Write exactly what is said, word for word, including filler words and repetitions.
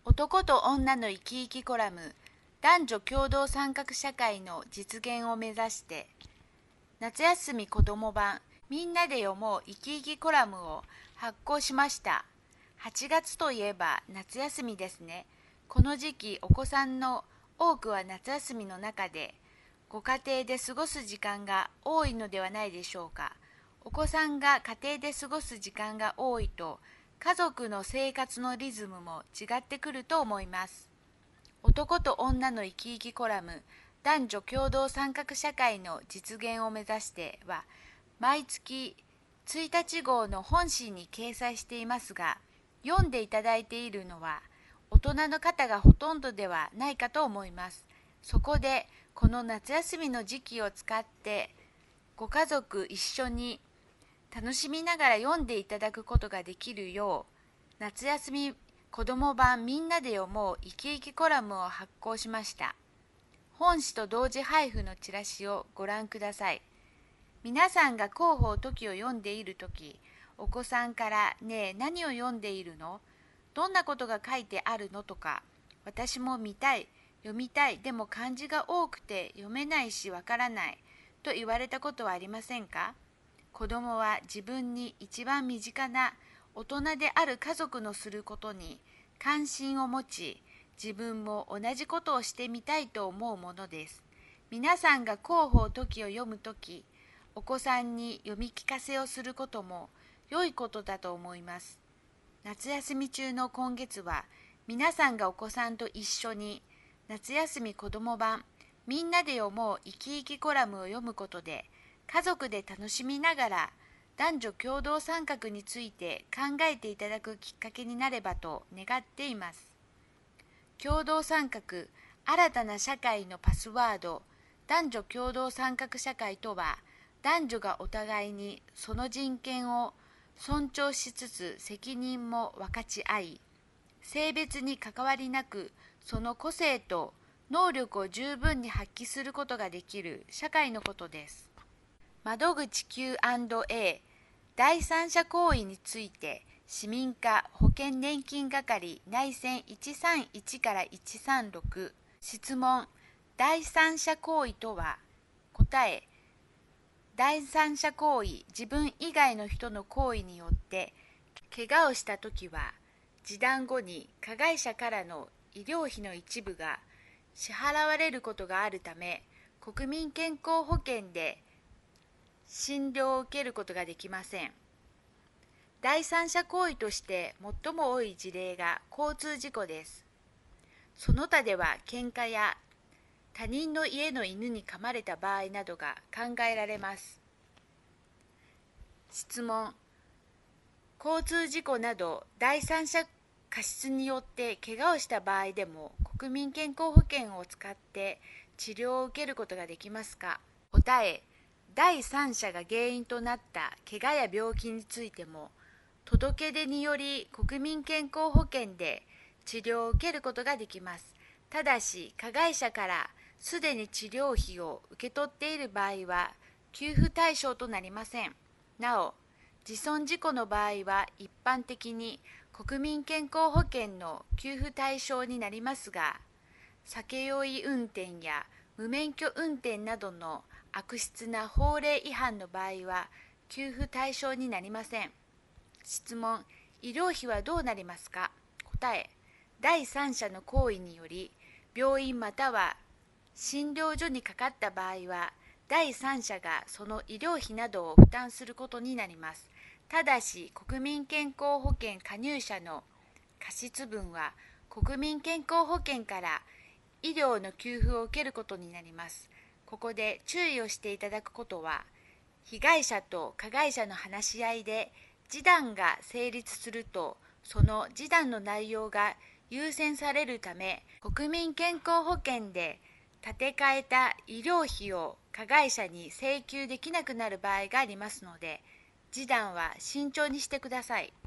男と女の生き生きコラム、男女共同参画社会の実現を目指して、夏休み子ども版みんなで読もう生き生きコラムを発行しました。はちがつといえば夏休みですね。この時期お子さんの多くは夏休みの中でご家庭で過ごす時間が多いのではないでしょうか。お子さんが家庭で過ごす時間が多いと家族の生活のリズムも違ってくると思います。男と女の生き生きコラム、男女共同参画社会の実現を目指しては、毎月ついたち号の本誌に掲載していますが、読んでいただいているのは大人の方がほとんどではないかと思います。そこで、この夏休みの時期を使って、ご家族一緒に楽しみながら読んでいただくことができるよう、夏休み子ども版みんなで読もう生き生きコラムを発行しました。本誌と同時配布のチラシをご覧ください。皆さんが広報時を読んでいるとき、お子さんからねえ何を読んでいるの？どんなことが書いてあるの？とか、私も見たい、読みたい、でも漢字が多くて読めないしわからないと言われたことはありませんか？子供は自分に一番身近な大人である家族のすることに関心を持ち、自分も同じことをしてみたいと思うものです。皆さんが広報時を読むとき、お子さんに読み聞かせをすることも良いことだと思います。夏休み中の今月は、皆さんがお子さんと一緒に夏休み子ども版みんなで読もう生き生きコラムを読むことで、家族で楽しみながら男女共同参画について考えていただくきっかけになればと願っています。共同参画、新たな社会のパスワード、男女共同参画社会とは、男女がお互いにその人権を尊重しつつ責任も分かち合い、性別に関わりなくその個性と能力を十分に発揮することができる社会のことです。窓口 キューアンドエー 第三者行為について市民課保険年金係内線いちさんいちからいちさんろく質問第三者行為とは答え第三者行為自分以外の人の行為によって怪我をしたときは示談後に加害者からの医療費の一部が支払われることがあるため国民健康保険で診療を受けることができません。第三者行為として最も多い事例が交通事故です。その他では喧嘩や他人の家の犬に噛まれた場合などが考えられます。質問交通事故など第三者過失によって怪我をした場合でも国民健康保険を使って治療を受けることができますか？答え第三者が原因となった怪我や病気についても届け出により国民健康保険で治療を受けることができます。ただし加害者からすでに治療費を受け取っている場合は給付対象となりません。なお自損事故の場合は一般的に国民健康保険の給付対象になりますが、酒酔い運転や無免許運転などの悪質な法令違反の場合は給付対象になりません。質問医療費はどうなりますか？答え第三者の行為により病院または診療所にかかった場合は第三者がその医療費などを負担することになります。ただし国民健康保険加入者の過失分は国民健康保険から医療の給付を受けることになります。ここで注意をしていただくことは、被害者と加害者の話し合いで示談が成立すると、その示談の内容が優先されるため、国民健康保険で立て替えた医療費を加害者に請求できなくなる場合がありますので、示談は慎重にしてください。